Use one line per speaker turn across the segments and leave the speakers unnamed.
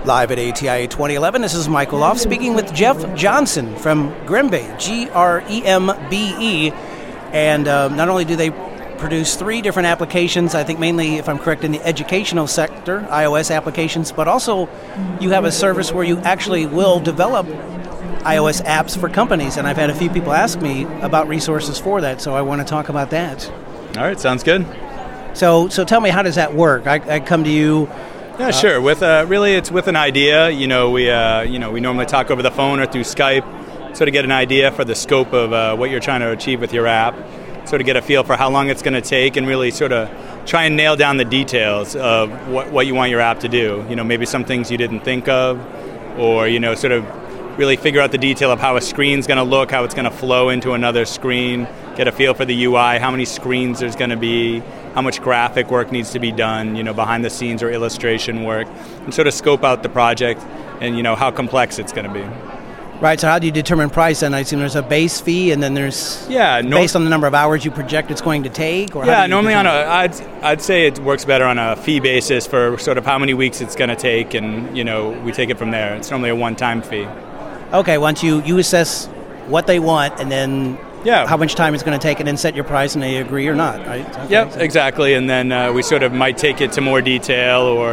Live at ATIA 2011, this is Michael Loff speaking with Jeff Johnson from Grembe, Grembe. And not only do they produce 3 different applications, I think mainly, if I'm correct, in the educational sector, iOS applications, but also you have a service where you actually will develop iOS apps for companies. And I've had a few people ask me about resources for that, so I want to talk about that.
All right, sounds good.
So tell me, how does that work? I come to you.
Yeah, sure. With really, it's with an idea. We normally talk over the phone or through Skype, sort of get an idea for the scope of what you're trying to achieve with your app, sort of get a feel for how long it's going to take, and really sort of try and nail down the details of what you want your app to do. Maybe some things you didn't think of, or sort of really figure out the detail of how a screen's going to look, how it's going to flow into another screen, get a feel for the UI, how many screens there's going to be, how much graphic work needs to be done, behind the scenes or illustration work, and sort of scope out the project and, how complex it's going to be.
Right, so how do you determine price? And I assume there's a base fee, and then there's based on the number of hours you project it's going to take? Or
Normally I'd say it works better on a fee basis for sort of how many weeks it's going to take, and, we take it from there. It's normally a one-time fee.
Okay, once you assess what they want, and then how much time it's going to take, and then set your price, and they agree or not, right? Okay,
yep, exactly. And then we sort of might take it to more detail, or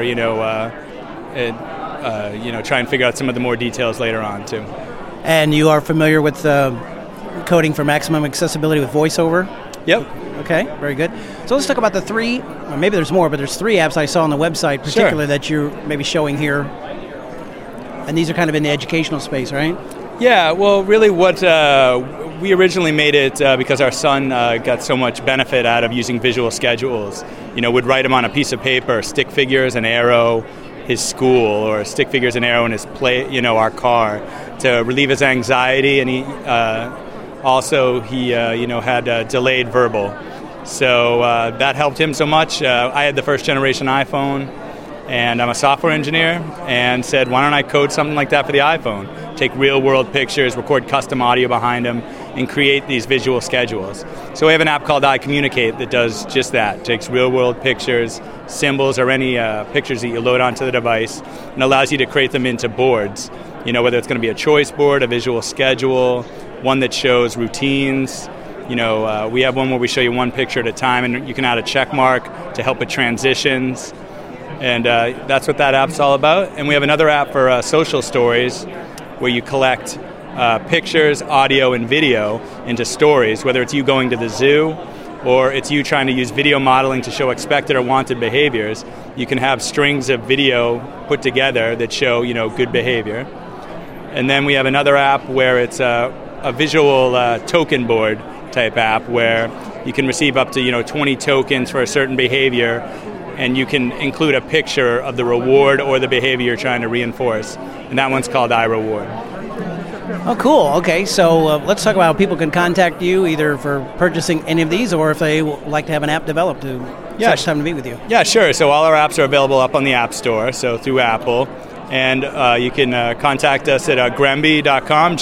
try and figure out some of the more details later on too.
And you are familiar with coding for maximum accessibility with VoiceOver?
Yep.
Okay, very good. So let's talk about the 3, or maybe there's more, but there's 3 apps I saw on the website, particularly that you're maybe showing here. And these are kind of in the educational space, right?
Yeah, well, really what we originally made it because our son got so much benefit out of using visual schedules. Would write them on a piece of paper, stick figures, an arrow, his school, or stick figures, an arrow in his our car, to relieve his anxiety. And he had delayed verbal. So that helped him so much. I had the first generation iPhone, and I'm a software engineer, and said, why don't I code something like that for the iPhone? Take real-world pictures, record custom audio behind them, and create these visual schedules. So we have an app called iCommunicate that does just that. Takes real-world pictures, symbols, or any pictures that you load onto the device, and allows you to create them into boards. Whether it's going to be a choice board, a visual schedule, one that shows routines. We have one where we show you one picture at a time, and you can add a check mark to help with transitions. And that's what that app's all about. And we have another app for social stories, where you collect pictures, audio, and video into stories, whether it's you going to the zoo or it's you trying to use video modeling to show expected or wanted behaviors. You can have strings of video put together that show, good behavior. And then we have another app where it's a visual token board type app, where you can receive up to 20 tokens for a certain behavior, and you can include a picture of the reward or the behavior you're trying to reinforce. And that one's called iReward.
Oh, cool. Okay, so let's talk about how people can contact you, either for purchasing any of these, or if they would like to have an app developed to set time to meet with you.
Yeah, sure. So all our apps are available up on the App Store, so through Apple. And you can contact us at grembe.com,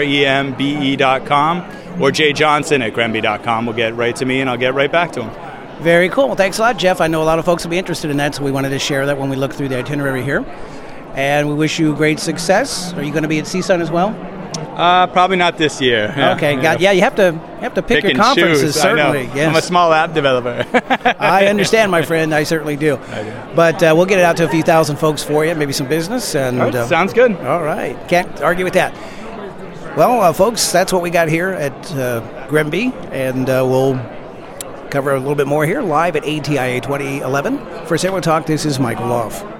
Grembe.com, or jjohnson@grembe.com. Will get right to me, and I'll get right back to them.
Very cool. Well, thanks a lot, Jeff. I know a lot of folks will be interested in that, so we wanted to share that when we look through the itinerary here. And we wish you great success. Are you going to be at CSUN as well?
Probably not this year.
Okay, you have to pick your conferences, certainly. Yes.
I'm a small app developer.
I understand, my friend. I certainly do.
I do.
But we'll get it out to a few thousand folks for you, maybe some business. And
all right, sounds good.
All right. Can't argue with that. Well, folks, that's what we got here at Grembe, and we'll cover a little bit more here live at ATIA 2011. For Sailor Talk, this is Michael Loff.